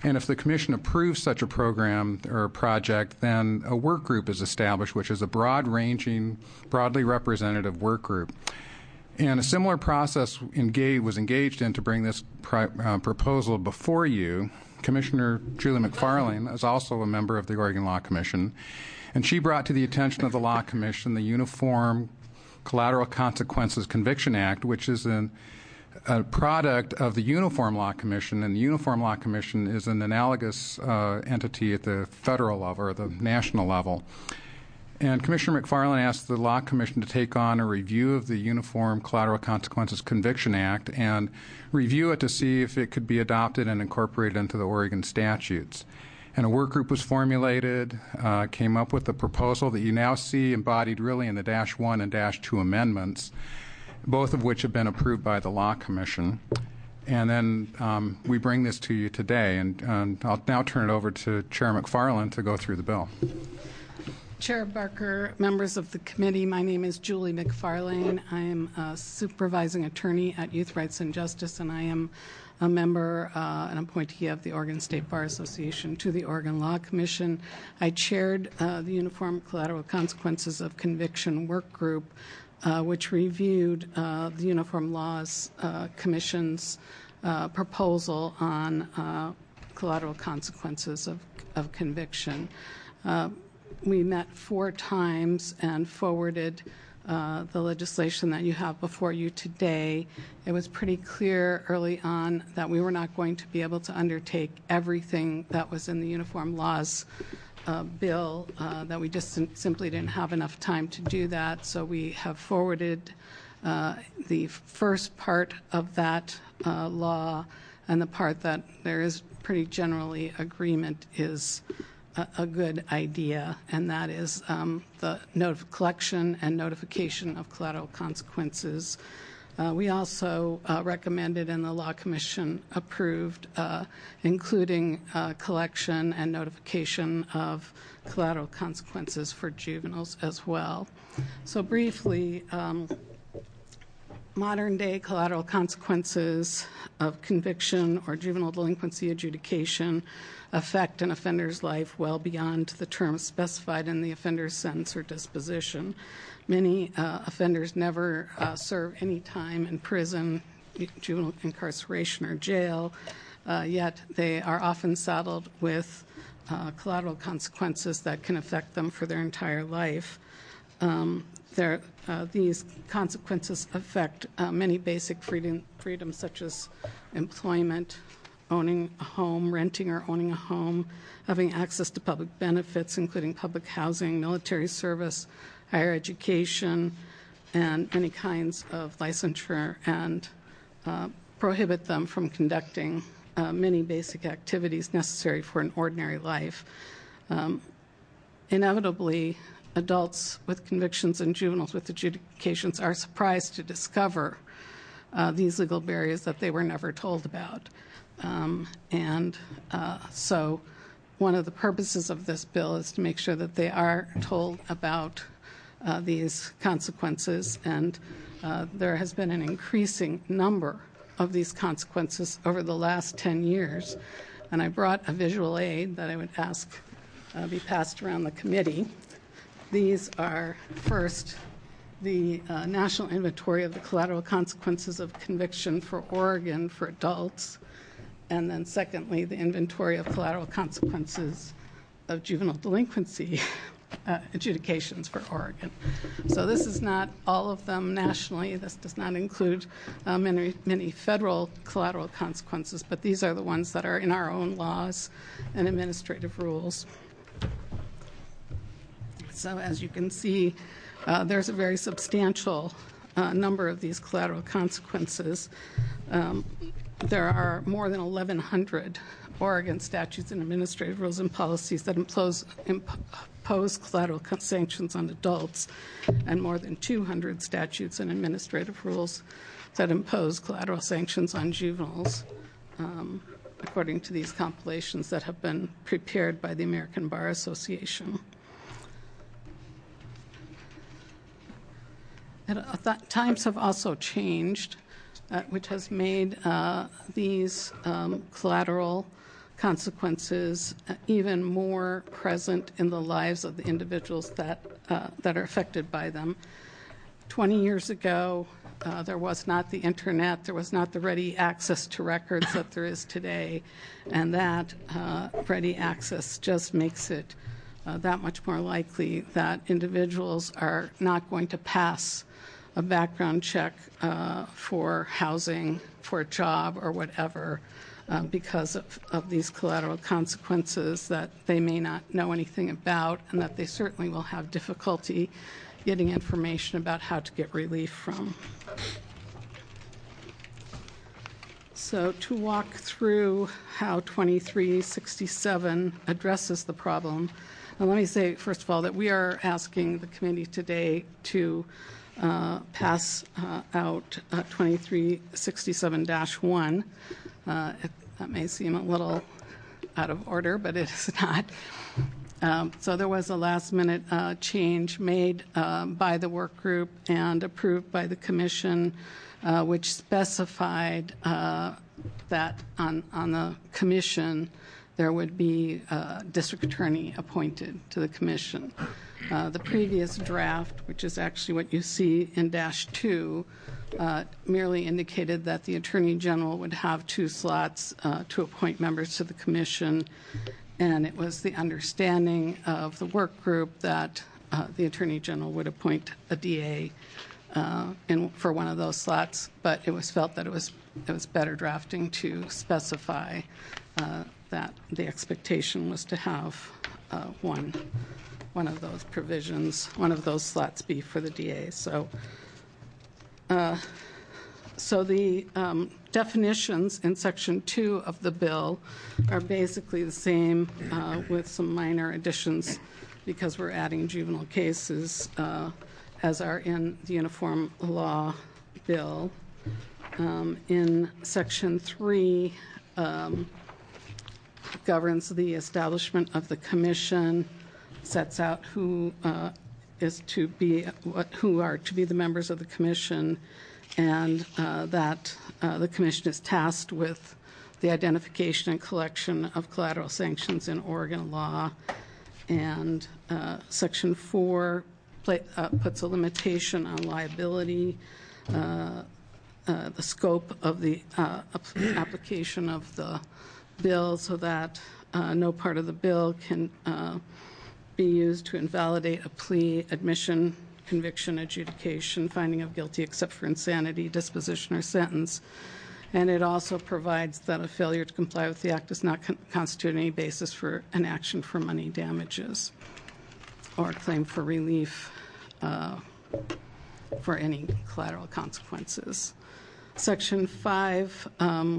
And if the Commission approves such a program or project, then a work group is established, which is a broad-ranging, broadly representative work group. And a similar process engage, was engaged in to bring this pri, uh, proposal before you. Commissioner Julie McFarlane is also a member of the Oregon Law Commission, and she brought to the attention of the Law Commission the Uniform Collateral Consequences Conviction Act, which is an, a product of the Uniform Law Commission, and the Uniform Law Commission is an analogous uh, entity at the federal level or the national level. And Commissioner McFarlane asked the Law Commission to take on a review of the Uniform Collateral Consequences Conviction Act and review it to see if it could be adopted and incorporated into the Oregon statutes. And a work group was formulated, uh, came up with a proposal that you now see embodied really in the Dash one and Dash two amendments, both of which have been approved by the Law Commission. And then um, we bring this to you today. And, and I'll now turn it over to Chair McFarlane to go through the bill. Chair Barker, members of the committee, my name is Julie McFarlane. I am a supervising attorney at Youth Rights and Justice, and I am a member, uh, an appointee of the Oregon State Bar Association to the Oregon Law Commission. I chaired uh, the Uniform Collateral Consequences of Conviction Work Group, uh, which reviewed uh, the Uniform Laws uh, Commission's uh, proposal on uh, collateral consequences of, of conviction. Uh, We met four times and forwarded uh, the legislation that you have before you today. It was pretty clear early on that we were not going to be able to undertake everything that was in the Uniform Laws uh, bill, uh, that we just sim- simply didn't have enough time to do that. So we have forwarded uh, the first part of that uh, law, and the part that there is pretty generally agreement is a, a good idea, and that is um, the notif- collection and notification of collateral consequences. Uh, we also uh, recommended, and the Law Commission approved, uh, including uh, collection and notification of collateral consequences for juveniles as well. So briefly, um, modern-day collateral consequences of conviction or juvenile delinquency adjudication affect an offender's life well beyond the terms specified in the offender's sentence or disposition. Many uh, offenders never uh, serve any time in prison, juvenile incarceration, or jail, uh, yet they are often saddled with uh, collateral consequences that can affect them for their entire life. Um, there, uh, these consequences affect uh, many basic freedom, freedoms such as employment, owning a home, renting or owning a home, having access to public benefits, including public housing, military service, higher education, and many kinds of licensure, and uh, prohibit them from conducting uh, many basic activities necessary for an ordinary life. Um, inevitably, adults with convictions and juveniles with adjudications are surprised to discover uh, these legal barriers that they were never told about. Um, and uh, so one of the purposes of this bill is to make sure that they are told about uh, these consequences, and uh, there has been an increasing number of these consequences over the last ten years. And I brought a visual aid that I would ask uh, be passed around the committee. These are, first, the uh, National Inventory of the Collateral Consequences of Conviction for Oregon for adults, and then secondly, the Inventory of Collateral Consequences of Juvenile Delinquency uh, adjudications for Oregon. So this is not all of them nationally. This does not include uh, many, many federal collateral consequences, but these are the ones that are in our own laws and administrative rules. So as you can see, uh, there's a very substantial uh, number of these collateral consequences. Um, there are more than eleven hundred Oregon statutes and administrative rules and policies that impose, impose collateral sanctions on adults, and more than two hundred statutes and administrative rules that impose collateral sanctions on juveniles, um, according to these compilations that have been prepared by the American Bar Association. And, uh, times have also changed, uh, which has made uh, these um, collateral consequences uh, even more present in the lives of the individuals that, uh, that are affected by them. twenty years ago, uh, there was not the internet, there was not the ready access to records that there is today, and that uh, ready access just makes it uh, that much more likely that individuals are not going to pass a background check uh, for housing, for a job, or whatever, uh, because of, of these collateral consequences that they may not know anything about, and that they certainly will have difficulty getting information about how to get relief from. So to walk through how twenty-three sixty-seven addresses the problem, and let me say, first of all, that we are asking the committee today to uh, pass uh, out uh, twenty-three sixty-seven dash one. Uh, it, that may seem a little out of order, but it is not. Um, so there was a last-minute uh, change made uh, by the work group and approved by the commission, uh, which specified uh, that on, on the commission there would be a district attorney appointed to the commission. Uh, the previous draft, which is actually what you see in dash two, uh, merely indicated that the attorney general would have two slots uh, to appoint members to the commission. And it was the understanding of the work group that uh, the Attorney General would appoint a D A uh, in, for one of those slots, but it was felt that it was it was better drafting to specify uh, that the expectation was to have uh, one one of those provisions, one of those slots be for the D A. So. Uh, So the um, definitions in Section two of the bill are basically the same uh, with some minor additions because we're adding juvenile cases uh, as are in the Uniform Law Bill. Um, in Section three, um, governs the establishment of the commission, sets out who uh, is to be, what, who are to be the members of the commission, and uh, that uh, the commission is tasked with the identification and collection of collateral sanctions in Oregon law. And uh, Section four play, uh, puts a limitation on liability, uh, uh, the scope of the uh, application of the bill so that uh, no part of the bill can uh, be used to invalidate a plea, admission, conviction, adjudication, finding of guilty except for insanity, disposition, or sentence. And it also provides that a failure to comply with the act does not con- constitute any basis for an action for money damages or claim for relief uh, for any collateral consequences. Section five um,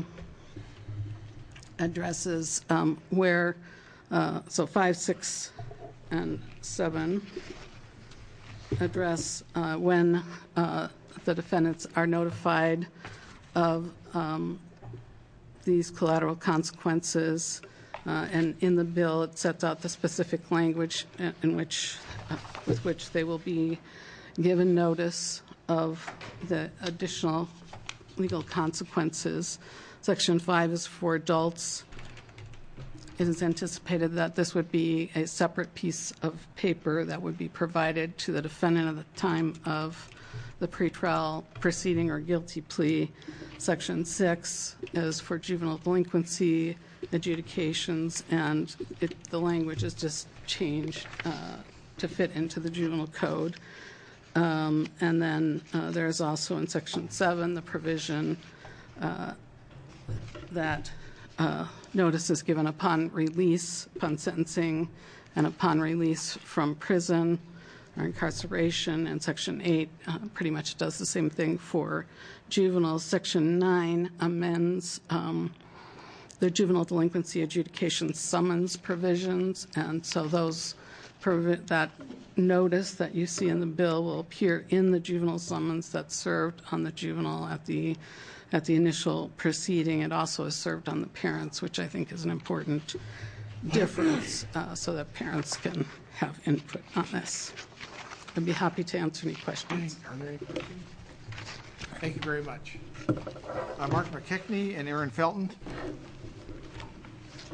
addresses um, where, uh, so five, six, and seven address uh, when uh, the defendants are notified of um, these collateral consequences, uh, and in the bill it sets out the specific language in which, uh, with which they will be given notice of the additional legal consequences. Section five is for adults. It is anticipated that this would be a separate piece of paper that would be provided to the defendant at the time of the pretrial proceeding or guilty plea. Section six is for juvenile delinquency adjudications, and it, the language is just changed uh, to fit into the juvenile code. Um, and then uh, there's also in Section seven the provision uh, that Uh, notice is given upon release, upon sentencing, and upon release from prison or incarceration. And Section eight uh, pretty much does the same thing for juveniles. Section nine amends um, the juvenile delinquency adjudication summons provisions, and so those provi- that notice that you see in the bill will appear in the juvenile summons that's served on the juvenile at the at the initial proceeding. It also is served on the parents, which I think is an important difference, uh, so that parents can have input on this. I'd be happy to answer any questions. Are there any questions? Thank you very much. Uh, Mark McKechnie and Aaron Felton.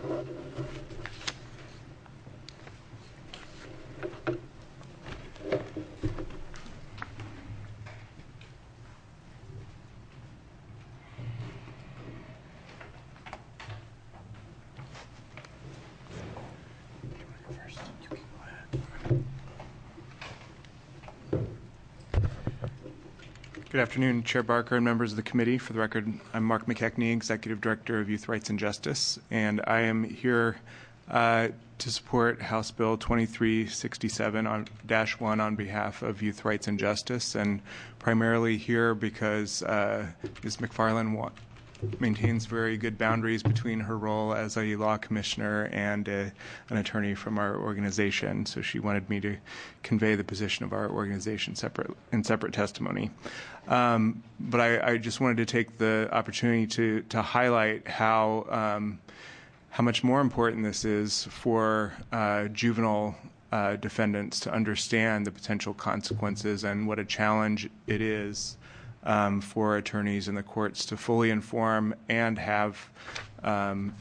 Good afternoon, Chair Barker and members of the committee. For the record, I'm Mark McKechnie, Executive Director of Youth Rights and Justice, and I am here uh, to support House Bill twenty-three sixty-seven on dash one on behalf of Youth Rights and Justice, and primarily here because uh, Miz McFarland wa- maintains very good boundaries between her role as a law commissioner and a, an attorney from our organization. So she wanted me to convey the position of our organization separate in separate testimony. Um, but I, I just wanted to take the opportunity to to highlight how um, how much more important this is for uh, juvenile uh, defendants to understand the potential consequences and what a challenge it is Um, for attorneys in the courts to fully inform and have um,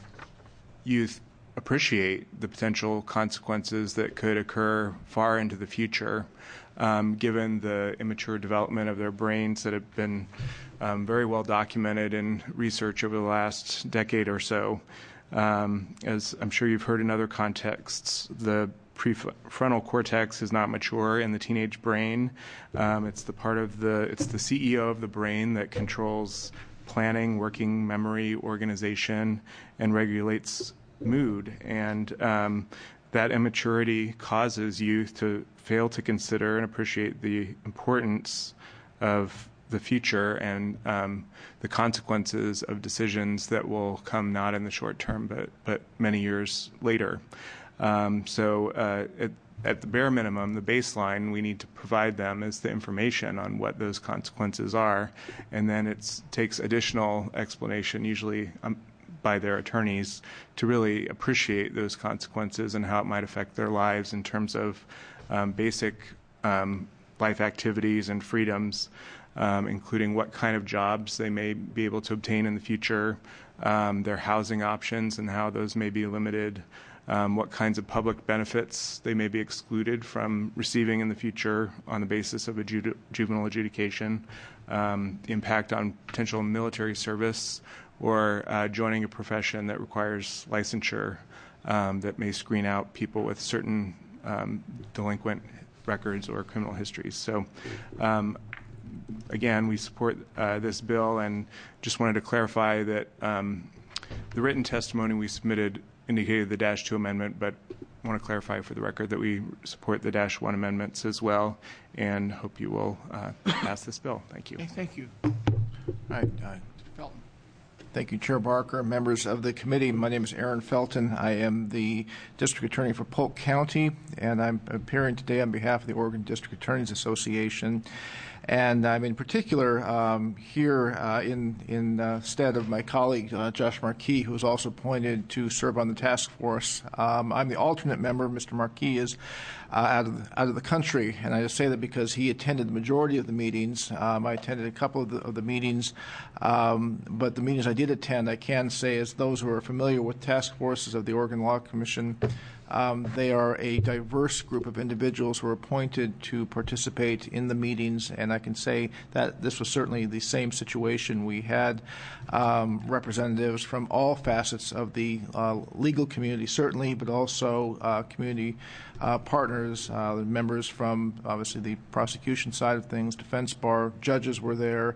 youth appreciate the potential consequences that could occur far into the future, um, given the immature development of their brains that have been um, very well documented in research over the last decade or so. Um, as I'm sure you've heard in other contexts, the prefrontal cortex is not mature in the teenage brain. Um, it's the part of the, it's the C E O of the brain that controls planning, working memory, organization, and regulates mood. And um, that immaturity causes youth to fail to consider and appreciate the importance of the future and um, the consequences of decisions that will come not in the short term, but, but many years later. Um, so uh, at, at the bare minimum, the baseline we need to provide them is the information on what those consequences are, and then it takes additional explanation, usually um, by their attorneys, to really appreciate those consequences and how it might affect their lives in terms of um, basic um, life activities and freedoms, um, including what kind of jobs they may be able to obtain in the future, um, their housing options and how those may be limited, Um, what kinds of public benefits they may be excluded from receiving in the future on the basis of a ju- juvenile adjudication, um, the impact on potential military service or uh, joining a profession that requires licensure um, that may screen out people with certain um, delinquent records or criminal histories. So um, again, we support uh, this bill and just wanted to clarify that um, the written testimony we submitted indicated the dash two amendment, but I want to clarify for the record that we support the dash one amendments as well, and hope you will uh, pass this bill. Thank you. Okay, thank you. All right, uh, Felton. Thank you, Chair Barker, members of the committee. My name is Aaron Felton. I am the district attorney for Polk County, and I'm appearing today on behalf of the Oregon District Attorneys Association. And I'm in particular um, here uh, in in uh, stead of my colleague uh, Josh Marquis, who was also appointed to serve on the task force. Um, I'm the alternate member. Mister Marquis is uh, out of the, out of the country, and I just say that because he attended the majority of the meetings. Um, I attended a couple of the, of the meetings, um, but the meetings I did attend, I can say, as those who are familiar with task forces of the Oregon Law Commission. Um, they are a diverse group of individuals who are appointed to participate in the meetings, and I can say that this was certainly the same situation. We had um, representatives from all facets of the uh, legal community, certainly, but also uh, community uh, partners, uh, members from, obviously, the prosecution side of things, defense bar, judges were there,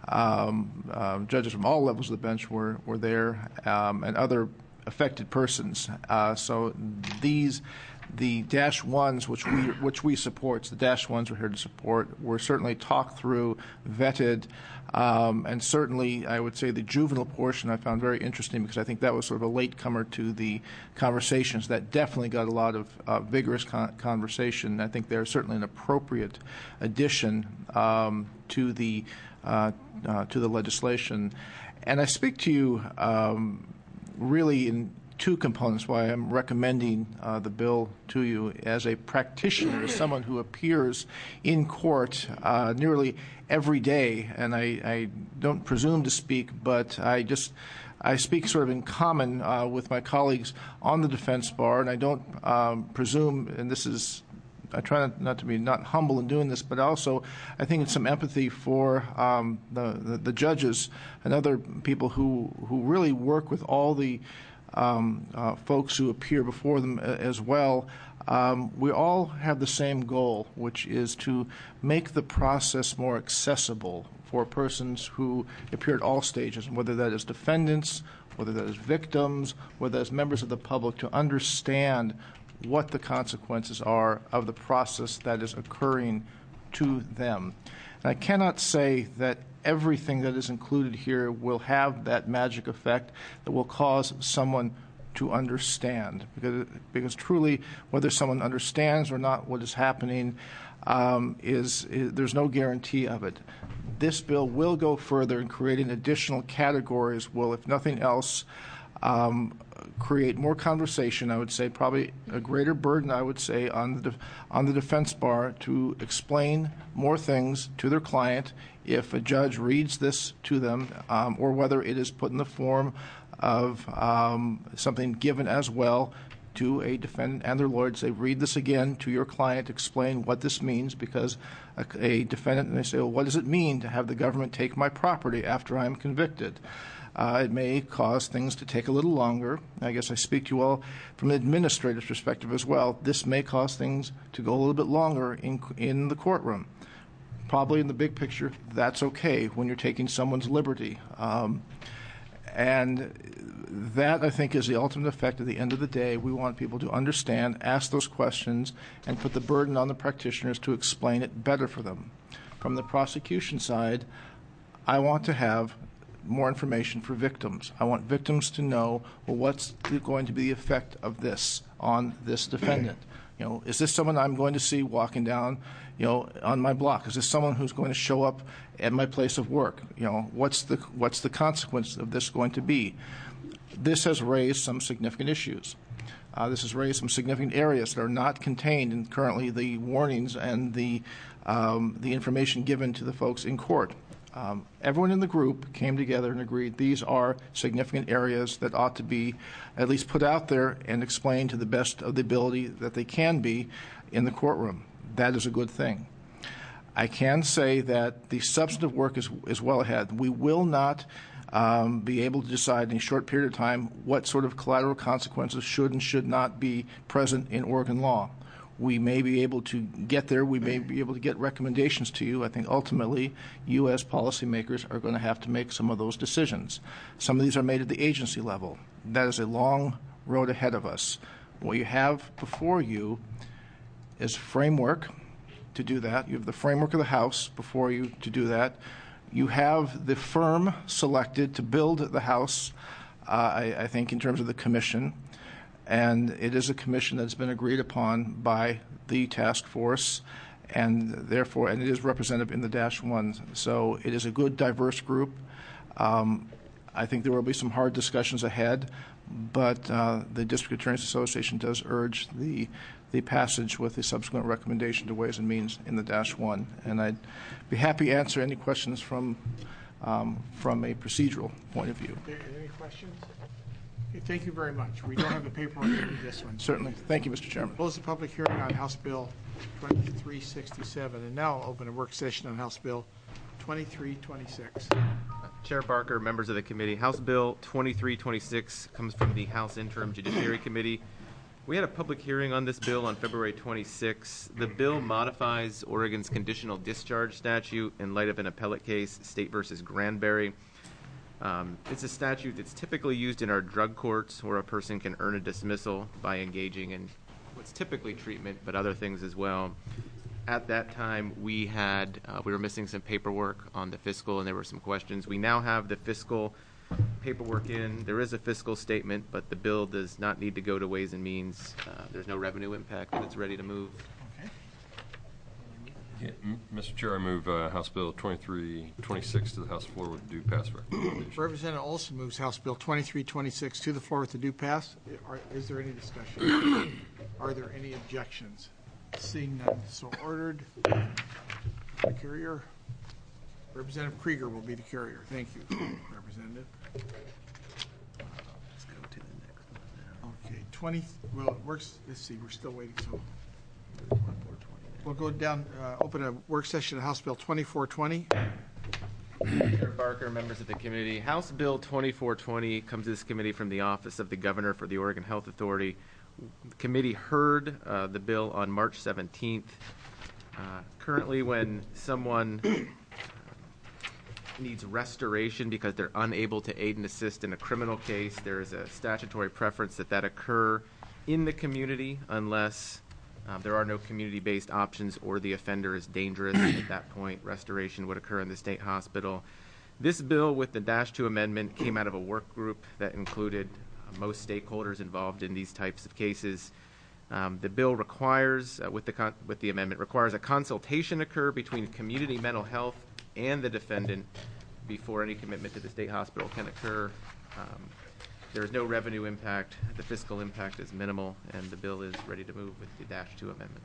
um, uh, judges from all levels of the bench were, were there, um, and other affected persons. Uh, so these, the dash ones, which we which we support, the dash ones we're here to support, were certainly talked through, vetted, um, and certainly I would say the juvenile portion I found very interesting because I think that was sort of a latecomer to the conversations that definitely got a lot of uh, vigorous con- conversation. I think they're certainly an appropriate addition um, to the uh, uh, to the legislation. And I speak to you Um, really in two components why I'm recommending uh, the bill to you as a practitioner, as someone who appears in court uh, nearly every day, and I, I don't presume to speak, but I just I speak sort of in common uh, with my colleagues on the defense bar, and I don't um, presume, and this is, I try not, not to be not humble in doing this, but also I think it's some empathy for um, the, the, the judges and other people who, who really work with all the um, uh, folks who appear before them as well. Um, we all have the same goal, which is to make the process more accessible for persons who appear at all stages, whether that is defendants, whether that is victims, whether that is members of the public, to understand what the consequences are of the process that is occurring to them. And I cannot say that everything that is included here will have that magic effect that will cause someone to understand, because, because truly, whether someone understands or not what is happening, um, is, is there's no guarantee of it. This bill will go further in creating additional categories. Will, if nothing else, um, create more conversation. I would say probably a greater burden. I would say on the on the defense bar to explain more things to their client if a judge reads this to them, um, or whether it is put in the form of um, something given as well to a defendant and their lawyer. Say, read this again to your client, explain what this means, because a, a defendant, and they say, well, what does it mean to have the government take my property after I'm convicted? Uh, it may cause things to take a little longer. I guess I speak to you all from an administrative perspective as well. This may cause things to go a little bit longer in, in the courtroom. Probably in the big picture, that's okay when you're taking someone's liberty. Um, And that, I think, is the ultimate effect. At the end of the day, we want people to understand, ask those questions, and put the burden on the practitioners to explain it better for them. From the prosecution side, I want to have more information for victims. I want victims to know, well, what's going to be the effect of this on this defendant? You know, is this someone I'm going to see walking down, you know, on my block? Is this someone who's going to show up at my place of work? You know, what's the what's the consequence of this going to be? This has raised some significant issues. Uh, this has raised some significant areas that are not contained in currently the warnings and the um, the information given to the folks in court. Um, everyone in the group came together and agreed these are significant areas that ought to be at least put out there and explained to the best of the ability that they can be in the courtroom. That is a good thing. I can say that the substantive work is, is well ahead. We will not um, be able to decide in a short period of time what sort of collateral consequences should and should not be present in Oregon law. We may be able to get there. We may be able to get recommendations to you. I think ultimately you as policymakers are going to have to make some of those decisions. Some of these are made at the agency level. That is a long road ahead of us. What you have before you is framework to do that. You have the framework of the House before you to do that. You have the firm selected to build the House, uh, I, I think, in terms of the commission. And it is a commission that's been agreed upon by the task force, and therefore, and it is representative in the dash one. So it is a good, diverse group. Um, I think there will be some hard discussions ahead, but uh, the District Attorneys Association does urge the the passage with a subsequent recommendation to Ways and Means in the dash one. And I'd be happy to answer any questions from um, from a procedural point of view. Any questions? Okay, thank you very much. We don't have the paperwork to do this one. Certainly. Thank you, Mister Chairman. Close the public hearing on House Bill twenty-three sixty-seven, and now I'll open a work session on House Bill twenty-three twenty-six. Chair Barker, members of the committee, House Bill twenty-three twenty-six comes from the House Interim Judiciary Committee. We had a public hearing on this bill on February twenty-sixth. The bill modifies Oregon's conditional discharge statute in light of an appellate case, State versus Granberry. Um, it's a statute that's typically used in our drug courts where a person can earn a dismissal by engaging in what's typically treatment, but other things as well. At that time, we had uh, we were missing some paperwork on the fiscal, and there were some questions. We now have the fiscal paperwork in. There is a fiscal statement, but the bill does not need to go to Ways and Means. Uh, there's no revenue impact, but it's ready to move. Yeah, Mister Chair, I move uh, House Bill twenty-three twenty-six to the House floor with due pass recommendation. Representative Olson moves House Bill twenty-three twenty-six to the floor with the due pass. Are, is there any discussion? Are there any objections? Seeing none, so ordered. The carrier. Representative Krieger will be the carrier. Thank you, Representative. twenty, well, it works, let's see, we're still waiting, so. We'll go down, uh, open a work session of House Bill twenty-four twenty. Chair Barker, members of the committee, House Bill twenty-four twenty comes to this committee from the Office of the Governor for the Oregon Health Authority. The committee heard uh, the bill on March seventeenth. Uh, currently, when someone needs restoration because they're unable to aid and assist in a criminal case, there is a statutory preference that that occur in the community unless um, there are no community-based options or the offender is dangerous. At that point, restoration would occur in the state hospital. This bill with the Dash two amendment came out of a work group that included uh, most stakeholders involved in these types of cases. Um, the bill requires, uh, with the con- with the amendment, requires a consultation occur between community mental health and the defendant before any commitment to the state hospital can occur. Um, there is no revenue impact. The fiscal impact is minimal, and the bill is ready to move with the Dash two amendment.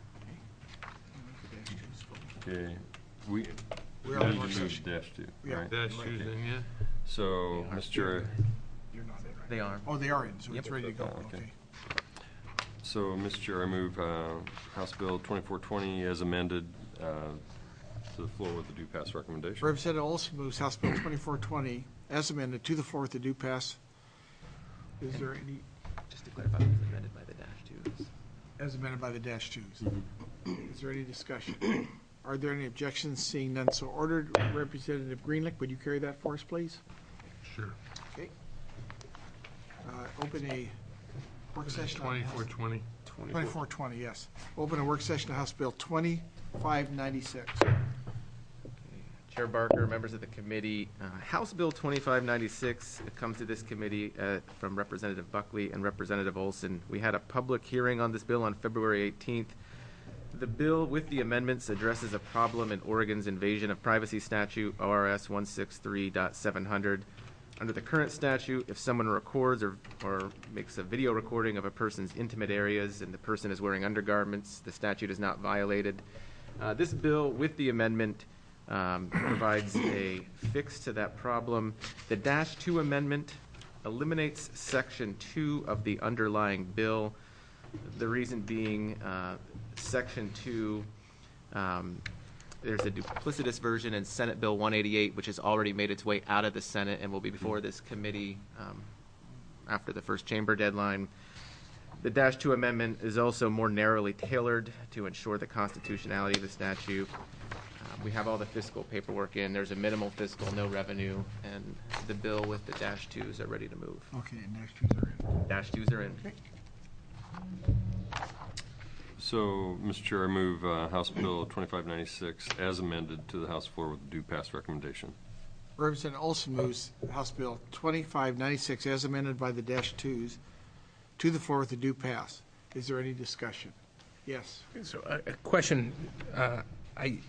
Okay, we we We're on need work to move session. Dash two, Yeah. right? Dash two's in, yeah. So, Mister Chair, You're not in, right? They are. Oh, they are in, so Yep. it's ready to go, Oh, okay. okay. so Mister Chair, I move uh, House Bill twenty-four twenty as amended uh, to the floor with the due pass recommendation. Representative Olson moves House Bill twenty-four twenty as amended to the floor with the due pass. Is there any, Just to clarify, it was amended by the Dash twos. as amended by the dash twos? Mm-hmm. Is there any discussion? Are there any objections? Seeing none, so ordered. Representative Greenlick, would you carry that for us, please? Sure. Okay. Uh, Open a work session. on Twenty-four House- twenty. twenty-four twenty, yes. Open a work session on House Bill twenty-five ninety-six. Chair Barker, members of the committee, uh, House Bill twenty-five ninety-six comes to this committee uh, from Representative Buckley and Representative Olson. We had a public hearing on this bill on February eighteenth. The bill with the amendments addresses a problem in Oregon's invasion of privacy statute, O R S one sixty-three point seven hundred. Under the current statute, if someone records or, or makes a video recording of a person's intimate areas and the person is wearing undergarments, the statute is not violated. Uh, this bill with the amendment um, provides a fix to that problem. The Dash two amendment eliminates Section two of the underlying bill. The reason being, uh, Section two, um, there's a duplicitous version in Senate Bill one eighty-eight, which has already made its way out of the Senate and will be before this committee um, after the first chamber deadline. The Dash two amendment is also more narrowly tailored to ensure the constitutionality of the statute. Uh, we have all the fiscal paperwork in. There's a minimal fiscal, no revenue, and the bill with the Dash twos are ready to move. Okay, and dash twos are in. Dash twos are in. So, Mister Chair, I move uh, House Bill twenty-five ninety-six as amended to the House floor with the due pass recommendation. Representative Olson moves House Bill twenty-five ninety-six as amended by the dash twos to the floor with the due pass. Is there any discussion? Yes. So a, a question, uh, I,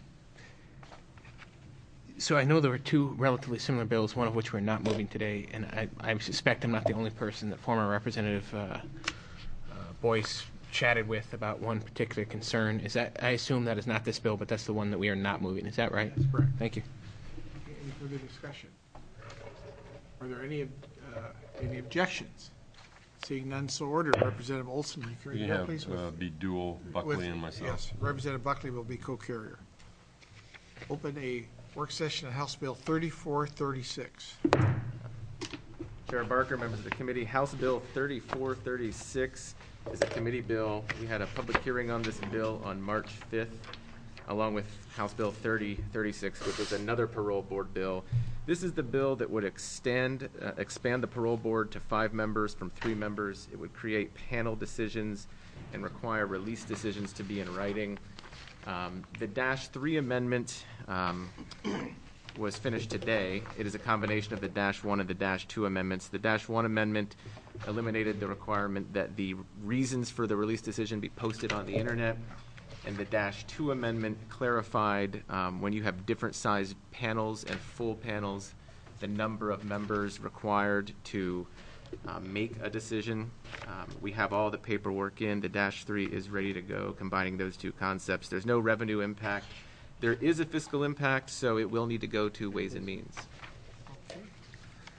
so I know there were two relatively similar bills, one of which we're not moving today, and I, I suspect I'm not the only person that former Representative uh, uh, Boyce chatted with about one particular concern. Is that, I assume that is not this bill, but that's the one that we are not moving. Is that right? That's correct. Thank you. Any further discussion? Are there any, uh, any objections? Seeing none, so ordered. Representative Olson, will you carry You the bill, have please? uh, with- be dual Buckley with- and myself. Yes, Representative Buckley will be co-carrier. Open a work session on House Bill thirty-four thirty-six. Chair Barker, members of the committee, House Bill thirty-four thirty-six is a committee bill. We had a public hearing on this bill on March fifth, along with House Bill thirty thirty-six, which is another parole board bill. This is the bill that would extend, uh, expand the parole board to five members from three members. It would create panel decisions and require release decisions to be in writing. Um, the Dash three amendment um, was finished today. It is a combination of the Dash one and the Dash two amendments. The Dash one amendment eliminated the requirement that the reasons for the release decision be posted on the internet. And the Dash two amendment clarified um, when you have different sized panels and full panels, the number of members required to um, make a decision. Um, we have all the paperwork in. The Dash three is ready to go, combining those two concepts. There's no revenue impact. There is a fiscal impact, so it will need to go to Ways and Means.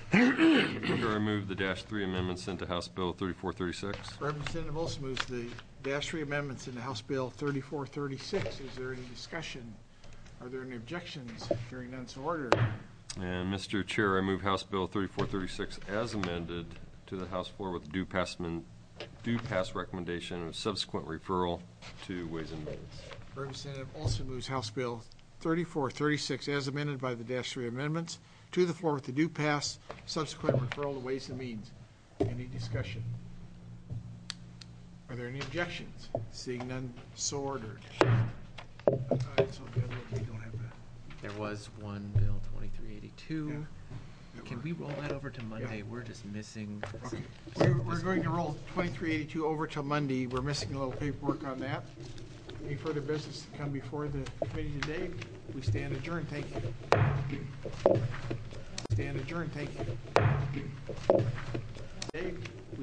Chair, I move the dash three amendments into House Bill thirty-four thirty-six. Representative Olson moves the dash three amendments into House Bill thirty-four thirty-six. Is there any discussion? Are there any objections? Hearing none, so ordered. And Mister Chair, I move House Bill thirty-four thirty-six as amended to the House floor with due pass, due pass recommendation of subsequent referral to Ways and Means. Representative Olson moves House Bill thirty-four thirty-six as amended by the dash three amendments to the floor with the due pass, subsequent referral to Ways and Means. Any discussion? Are there any objections? Seeing none, so ordered. Uh, so the other one, we don't have that. There was one bill, twenty-three eighty-two. Can we roll that over to Monday? Yeah. We're just missing. Okay. We're, we're going to roll twenty-three eighty-two over till Monday. We're missing a little paperwork on that. Any further business to come before the committee today? We stand adjourned. Thank you. Stand adjourned. Thank you. Dave?